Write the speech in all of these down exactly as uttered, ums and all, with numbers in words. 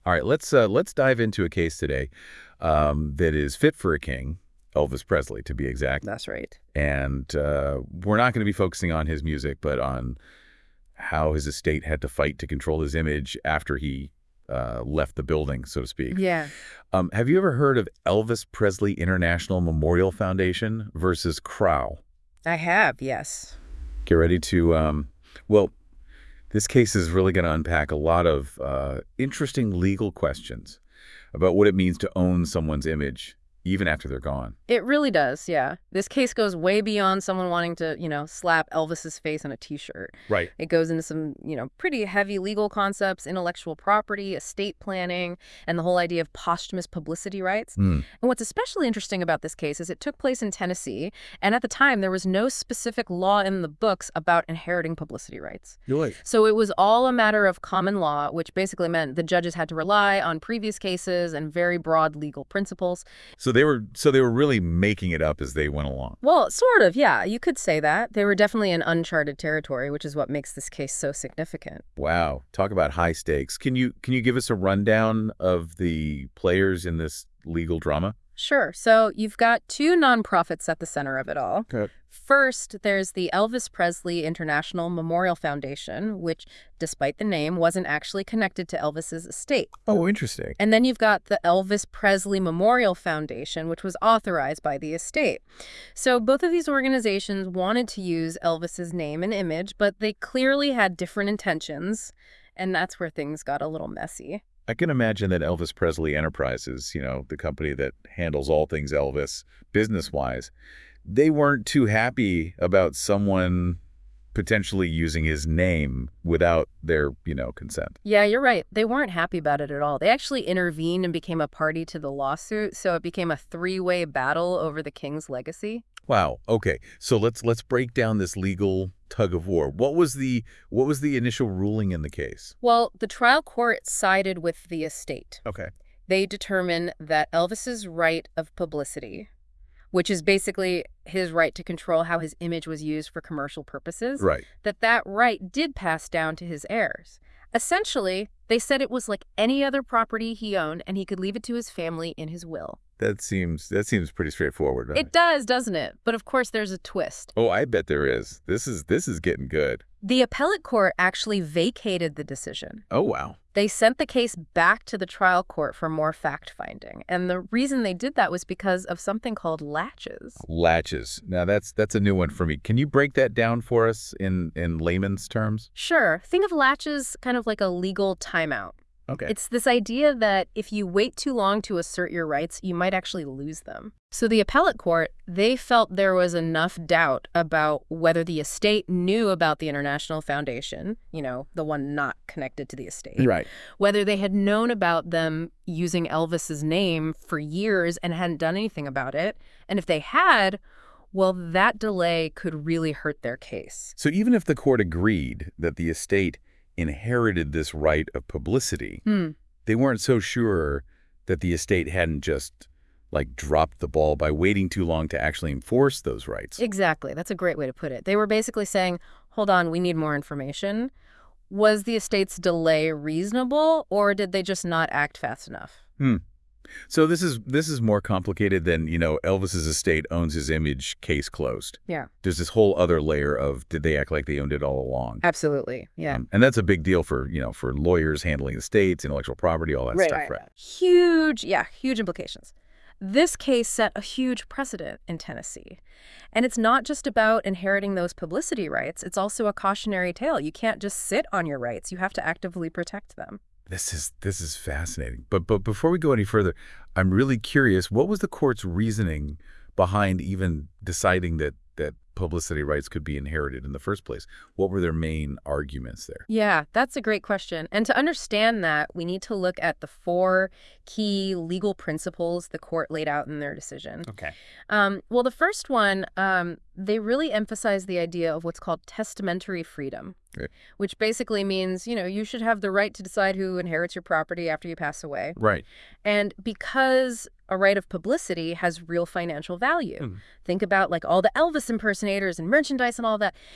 All right, let's uh, let's dive into a case today um, that is fit for a king, Elvis Presley, to be exact. That's right. And uh, we're not going to be focusing on his music, but on how his estate had to fight to control his image after he uh, left the building, so to speak. Yeah. Um, have you ever heard of Elvis Presley International Memorial Foundation versus Crow? I have, yes. Get ready to, um, well, this case is really going to unpack a lot of uh, interesting legal questions about what it means to own someone's image, even after they're gone. It really does, yeah. This case goes way beyond someone wanting to, you know, slap Elvis's face on a T-shirt. Right. It goes into some, you know, pretty heavy legal concepts, intellectual property, estate planning, and the whole idea of posthumous publicity rights. Mm. And what's especially interesting about this case is it took place in Tennessee, and at the time there was no specific law in the books about inheriting publicity rights. Really? So it was all a matter of common law, which basically meant the judges had to rely on previous cases and very broad legal principles. So they were so they were really making it up as they went along. Well, sort of, yeah. You could say that. They were definitely in uncharted territory, which is what makes this case so significant. Wow. Talk about high stakes. Can you can you give us a rundown of the players in this legal drama? Sure. So you've got two nonprofits at the center of it all. Okay. First, there's the Elvis Presley International Memorial Foundation, which, despite the name, wasn't actually connected to Elvis's estate. Oh, interesting. And then you've got the Elvis Presley Memorial Foundation, which was authorized by the estate. So both of these organizations wanted to use Elvis's name and image, but they clearly had different intentions, and that's where things got a little messy. I can imagine that Elvis Presley Enterprises, you know, the company that handles all things Elvis business-wise, they weren't too happy about someone potentially using his name without their, you know, consent. Yeah, you're right. They weren't happy about it at all. They actually intervened and became a party to the lawsuit, so it became a three-way battle over the king's legacy. Wow. Okay. So let's let's break down this legal tug of war. What was the what was the initial ruling in the case? Well, the trial court sided with the estate. Okay. They determined that Elvis's right of publicity, which is basically his right to control how his image was used for commercial purposes, Right. that that right did pass down to his heirs. Essentially, they said it was like any other property he owned, and he could leave it to his family in his will. That seems that seems pretty straightforward. doesn't It does, doesn't it? But of course, there's a twist. Oh, I bet there is. This is this is getting good. The appellate court actually vacated the decision. Oh, wow. They sent the case back to the trial court for more fact-finding. And the reason they did that was because of something called latches. Latches. Now that's that's a new one for me. Can you break that down for us in in layman's terms? Sure. Think of latches kind of like a legal timeout. Okay. It's this idea that if you wait too long to assert your rights, you might actually lose them. So the appellate court, they felt there was enough doubt about whether the estate knew about the International Foundation, you know, the one not connected to the estate. Right. Whether they had known about them using Elvis's name for years and hadn't done anything about it. And if they had, well, that delay could really hurt their case. So even if the court agreed that the estate inherited this right of publicity, Hmm. they weren't so sure that the estate hadn't just, like, dropped the ball by waiting too long to actually enforce those rights. Exactly. That's a great way to put it. They were basically saying, hold on, we need more information. Was the estate's delay reasonable, or did they just not act fast enough? Hmm. So this is this is more complicated than, you know, Elvis's estate owns his image, case closed. Yeah. There's this whole other layer of, did they act like they owned it all along? Absolutely. Yeah. Um, and that's a big deal for, you know, for lawyers handling estates, intellectual property, all that Right, stuff, right, right? right. Huge, yeah, huge implications. This case set a huge precedent in Tennessee. And it's not just about inheriting those publicity rights. It's also a cautionary tale. You can't just sit on your rights. You have to actively protect them. This is this is fascinating. But but before we go any further, I'm really curious, what was the court's reasoning behind even deciding that that publicity rights could be inherited in the first place? What were their main arguments there? Yeah, that's a great question. And to understand that, we need to look at the four key legal principles the court laid out in their decision. Okay. Um, well, the first one, um, they really emphasize the idea of what's called testamentary freedom, Right. which basically means, you know, you should have the right to decide who inherits your property after you pass away. Right. And because a right of publicity has real financial value, Mm. think about like all the Elvis impersonators and merchandise and all that. Yeah.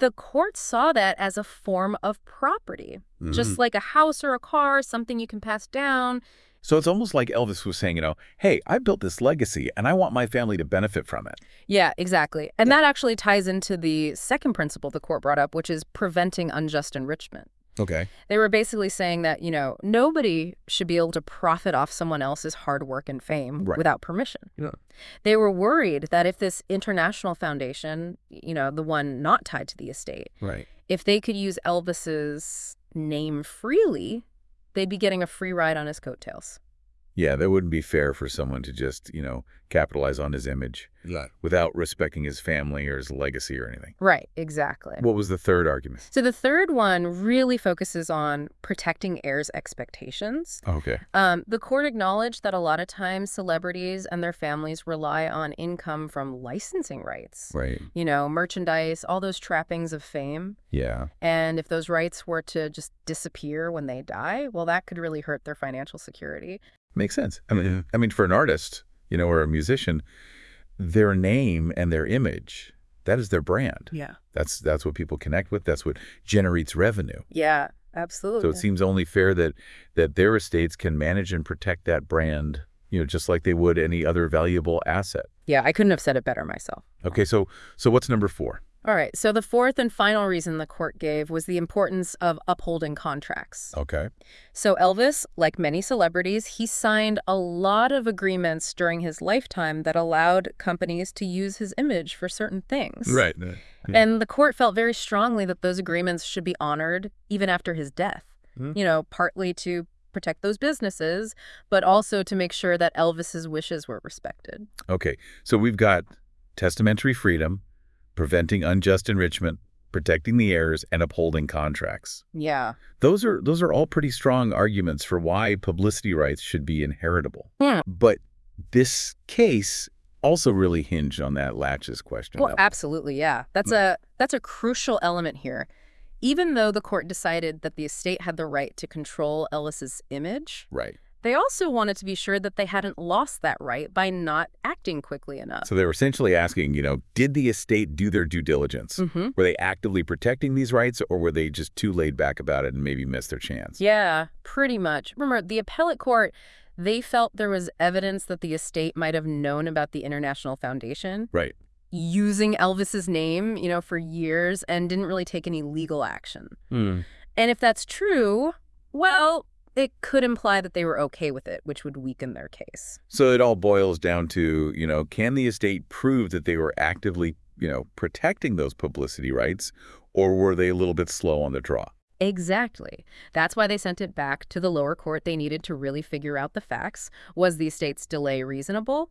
the court saw that as a form of property, Mm-hmm. just like a house or a car, something you can pass down. So it's almost like Elvis was saying, you know, hey, I built this legacy and I want my family to benefit from it. Yeah, exactly. And that actually ties into the second principle the court brought up, which is preventing unjust enrichment. Okay. They were basically saying that, you know, nobody should be able to profit off someone else's hard work and fame Right. without permission. Yeah. They were worried that if this international foundation, you know, the one not tied to the estate, Right. if they could use Elvis's name freely, they'd be getting a free ride on his coattails. Yeah, that wouldn't be fair for someone to just, you know, capitalize on his image Right. without respecting his family or his legacy or anything. Right, exactly. What was the third argument? So the third one really focuses on protecting heirs' expectations. Okay. Um, the court acknowledged that a lot of times celebrities and their families rely on income from licensing rights. Right. You know, merchandise, all those trappings of fame. Yeah. And if those rights were to just disappear when they die, well, that could really hurt their financial security. Makes sense. I mean, I mean, for an artist, you know, or a musician, their name and their image, that is their brand. Yeah. That's that's what people connect with. That's what generates revenue. Yeah, absolutely. So it seems only fair that that their estates can manage and protect that brand, you know, just like they would any other valuable asset. Yeah, I couldn't have said it better myself. Okay, so so what's number four? All right, so the fourth and final reason the court gave was the importance of upholding contracts. Okay. So Elvis, like many celebrities, he signed a lot of agreements during his lifetime that allowed companies to use his image for certain things. Right. And the court felt very strongly that those agreements should be honored even after his death, Hmm. you know, partly to protect those businesses, but also to make sure that Elvis's wishes were respected. Okay, so we've got testamentary freedom, preventing unjust enrichment, protecting the heirs, and upholding contracts. Yeah. Those are those are all pretty strong arguments for why publicity rights should be inheritable. Yeah. But this case also really hinged on that laches question. Well, though. absolutely, yeah. That's a that's a crucial element here. Even though the court decided that the estate had the right to control Elvis's image, Right. they also wanted to be sure that they hadn't lost that right by not acting quickly enough. So they were essentially asking, you know, did the estate do their due diligence? Mm-hmm. Were they actively protecting these rights, or were they just too laid back about it and maybe missed their chance? Yeah, pretty much. Remember, the appellate court, they felt there was evidence that the estate might have known about the International Foundation Right. using Elvis's name, you know, for years and didn't really take any legal action. Hmm. And if that's true, well, it could imply that they were okay with it, which would weaken their case. So it all boils down to, you know, can the estate prove that they were actively, you know, protecting those publicity rights, or were they a little bit slow on the draw? Exactly. That's why they sent it back to the lower court. They needed to really figure out the facts. Was the estate's delay reasonable,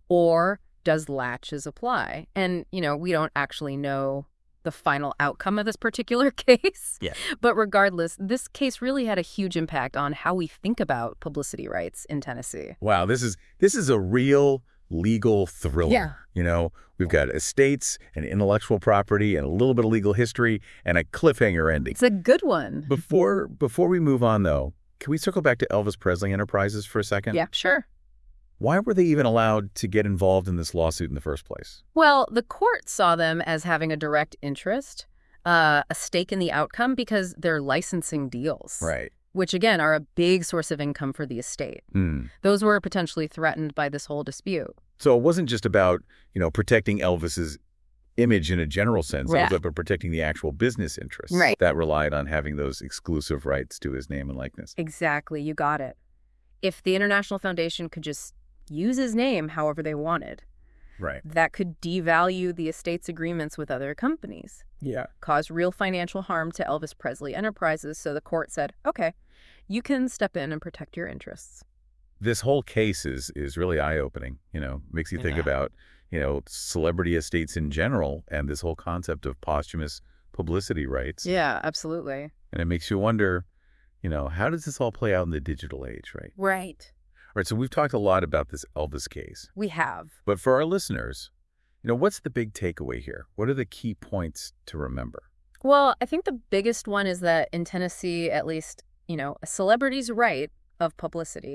or does laches apply? And, you know, we don't actually know the final outcome of this particular case. Yeah. But regardless, this case really had a huge impact on how we think about publicity rights in Tennessee. Wow, this is this is a real legal thriller. Yeah. You know, we've got estates and intellectual property and a little bit of legal history and a cliffhanger ending. It's a good one. Before before we move on, though, can we circle back to Elvis Presley Enterprises for a second? Yeah, sure. Why were they even allowed to get involved in this lawsuit in the first place? Well, the court saw them as having a direct interest, uh, a stake in the outcome, because they're licensing deals. Right. Which, again, are a big source of income for the estate. Hmm. Those were potentially threatened by this whole dispute. So it wasn't just about, you know, protecting Elvis's image in a general sense. Yeah. It was about protecting the actual business interests Right. that relied on having those exclusive rights to his name and likeness. Exactly, you got it. If the International Foundation could just use his name however they wanted, Right. that could devalue the estate's agreements with other companies, Yeah. cause real financial harm to Elvis Presley Enterprises. So the court said, okay, you can step in and protect your interests. This whole case is is really eye-opening, you know, makes you think Yeah. about, you know, celebrity estates in general and this whole concept of posthumous publicity rights. Yeah, absolutely. And it makes you wonder, you know, how does this all play out in the digital age, right? Right. All right, so we've talked a lot about this Elvis case, We have. but for our listeners, you know, what's the big takeaway here? What are the key points to remember? Well, I think the biggest one is that in Tennessee, at least, you know, a celebrity's right of publicity Hmm.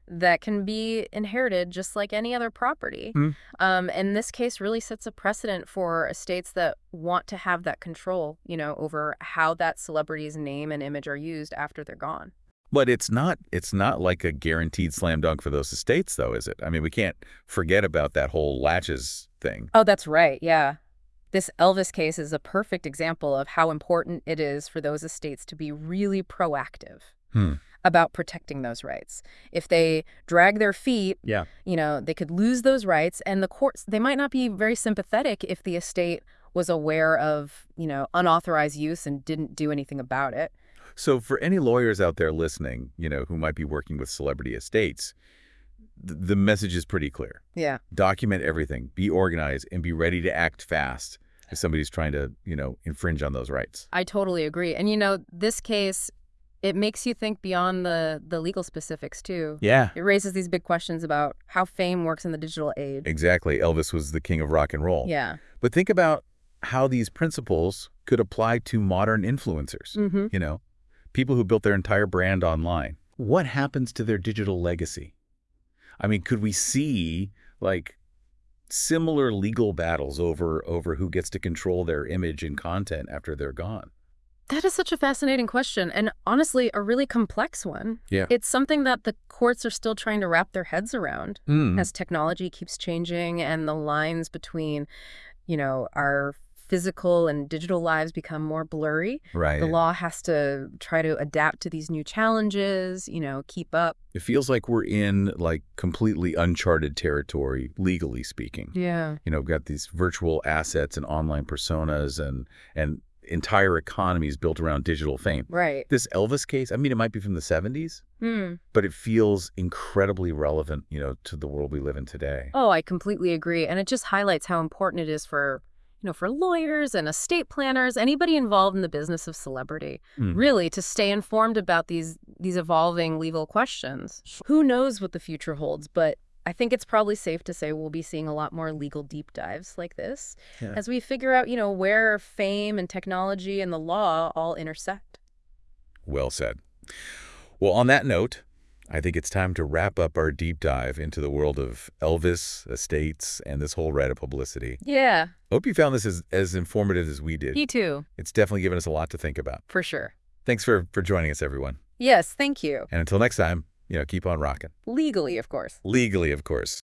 that can be inherited just like any other property. Mm. Um, and this case really sets a precedent for estates that want to have that control, you know, over how that celebrity's name and image are used after they're gone. But it's not it's not like a guaranteed slam dunk for those estates, though, is it? I mean, we can't forget about that whole latches thing. Oh, that's right. Yeah. This Elvis case is a perfect example of how important it is for those estates to be really proactive Hmm. about protecting those rights. If they drag their feet, Yeah. you know, they could lose those rights, and the courts, they might not be very sympathetic if the estate was aware of, you know, unauthorized use and didn't do anything about it. So for any lawyers out there listening, you know, who might be working with celebrity estates, th the message is pretty clear. Yeah. Document everything, be organized, and be ready to act fast if somebody's trying to, you know, infringe on those rights. I totally agree. And, you know, this case, it makes you think beyond the, the legal specifics, too. Yeah. It raises these big questions about how fame works in the digital age. Exactly. Elvis was the king of rock and roll. Yeah. But think about how these principles could apply to modern influencers, Mm-hmm. you know, people who built their entire brand online. What happens to their digital legacy? I mean, could we see, like, similar legal battles over over who gets to control their image and content after they're gone? That is such a fascinating question, and honestly, a really complex one. Yeah. It's something that the courts are still trying to wrap their heads around Mm. as technology keeps changing and the lines between, you know, our physical and digital lives become more blurry. Right. The law has to try to adapt to these new challenges, you know, keep up. It feels like we're in, like, completely uncharted territory, legally speaking. Yeah. You know, we've got these virtual assets and online personas and and entire economies built around digital fame. Right. This Elvis case, I mean, it might be from the seventies, Hmm. but it feels incredibly relevant, you know, to the world we live in today. Oh, I completely agree. And it just highlights how important it is for, you know, for lawyers and estate planners, anybody involved in the business of celebrity, Mm. really to stay informed about these these evolving legal questions. Who knows what the future holds, but I think it's probably safe to say we'll be seeing a lot more legal deep dives like this Yeah. as we figure out, you know, where fame and technology and the law all intersect. Well said. Well, on that note, I think it's time to wrap up our deep dive into the world of Elvis, estates, and this whole Reddit publicity. Yeah, Hope you found this as, as informative as we did. me too, It's definitely given us a lot to think about. for sure. Thanks for, for joining us, everyone. Yes, thank you. And until next time, you know, keep on rocking. Legally, of course. Legally, of course.